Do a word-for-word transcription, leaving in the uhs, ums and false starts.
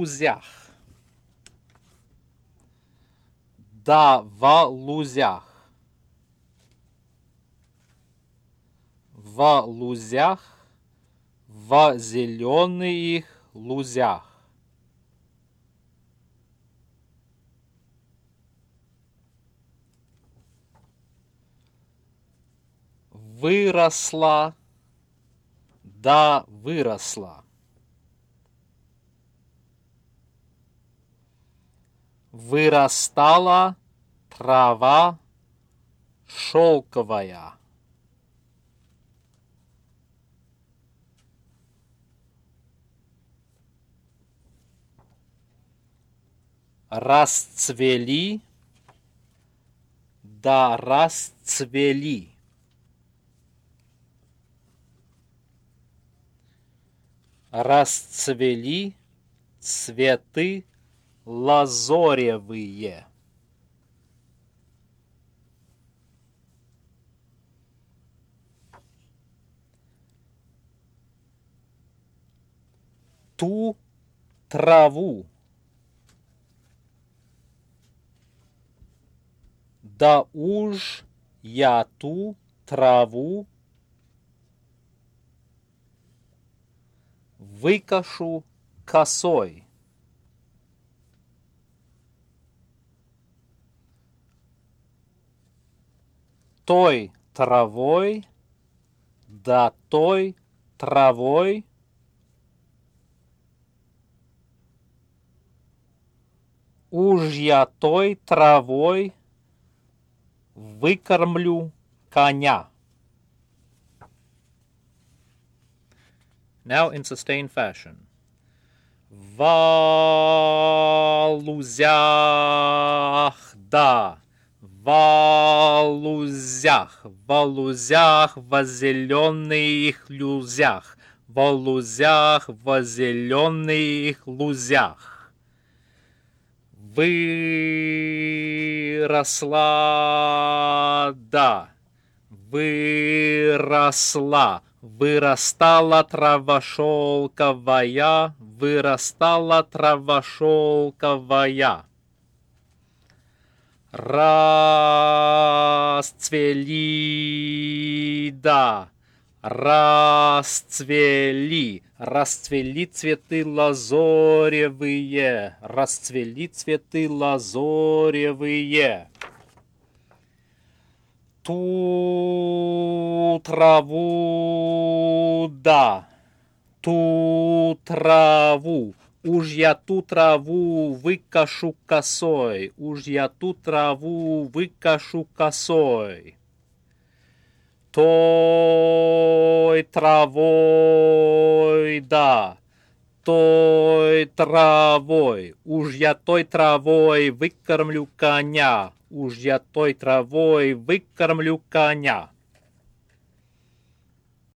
лузях. Да в лузях. В лузях, в зеленых лузях. Выросла, да выросла. Вырастала трава шелковая. Расцвели, да расцвели. Расцвели цветы лазоревые. Ту траву, да уж я ту траву выкошу косой. Той травой, да той травой уж я той травой выкормлю коня. Now in sustained fashion. В лузях, да, в лузях, в лузях, в зеленых лузях, в лузях, в зеленых лузях. Выросла, да, выросла. Вырастала трава шелковая, вырастала трава шелковая. Расцвели, да, расцвели, расцвели цветы лазоревые, расцвели цветы лазоревые. Ту траву, да, ту траву, уж я ту траву выкошу косой, уж я ту траву выкошу косой. Той травой, да, той травой, уж я той травой выкормлю коня. Уж я той травой выкормлю коня.